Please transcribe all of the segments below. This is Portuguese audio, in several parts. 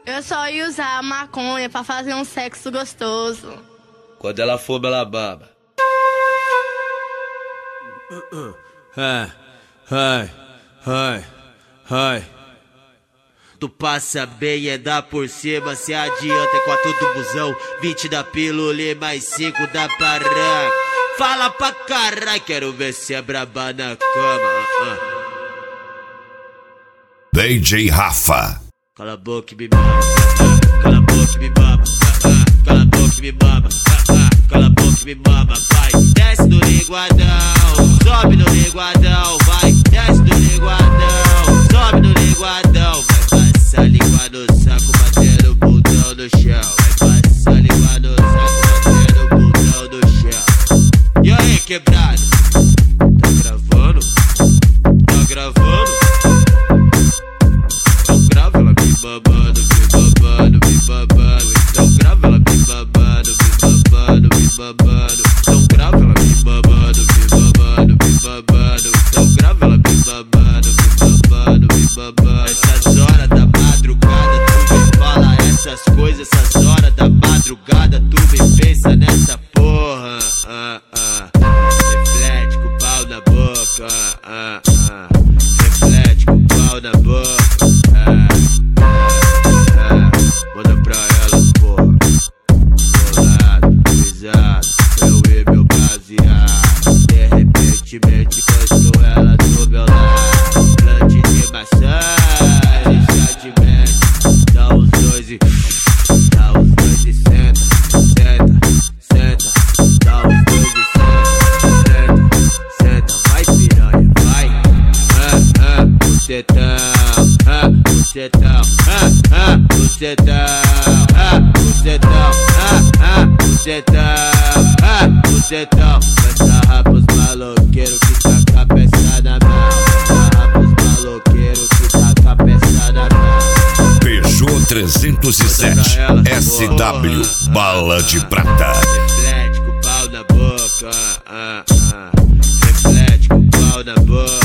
Eu só ia usar a maconha pra fazer um sexo gostoso. Quando ela for, ela baba. Tu passa bem, é dar por cima, se adianta, é 4 do busão, 20 da pílula e mais 5 da paranca. Fala pra caralho, quero ver se é braba na cama. DJ Rafa. Cala a boca e me baba, cala a boca e me baba, cala a boca e me baba, cala a boca e me baba, vai. Desce do linguadão, sobe no linguadão, vai. Desce do linguadão, sobe no linguadão, vai. Passa a língua no saco, batendo o bundão no chão. Vai passar a língua no saco, batendo o bundão no chão. E aí, quebrado? Tá gravando? Tá gravando? Então grava ela me babando, me babando, me babando. Então grava ela me babando, me babando, me babando. Então grava ela me babando, me babando, me babando. Então grava ela me babando, me babando, me babando. Essas horas da madrugada tu me fala essas coisas, essas horas da madrugada tu me pensa nessa porra. Reflete com o pau na boca. Reflete com o pau na boca. Manda pra ela, porra. Bolado, pisado, eu e meu baseado. De repente, encostou ela do meu lado. Plante de maçã, já te mete. Dá os dois e senta, senta, senta. Dá os dois e senta, senta. Vai piranha, vai. Bucetão, bucetão, bucetão, bucetão, bucetão, bucetão. Vai sarrar pros maloqueiros que tá com a peça na mão. Sarrar pros maloqueiros que tá com a peça na mão. Peugeot 307 SW Bala de Prata. Reflete com o pau na boca. Reflete com o pau na boca.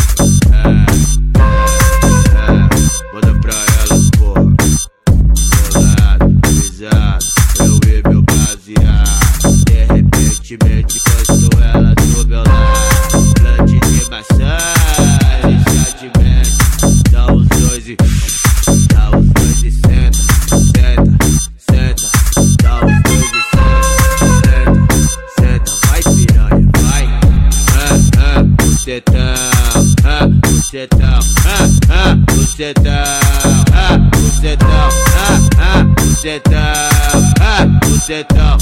Manda pra ela, porra. Bolado, pisado, eu e meu baseado. De repente, encostou ela do meu lado. Plante de maçã, já te mete. Dá os dois e senta, senta, senta. Dá os dois e senta, senta. Vai piranha, vai. Bucetão, bucetão, bucetão, bucetão, bucetão, bucetão.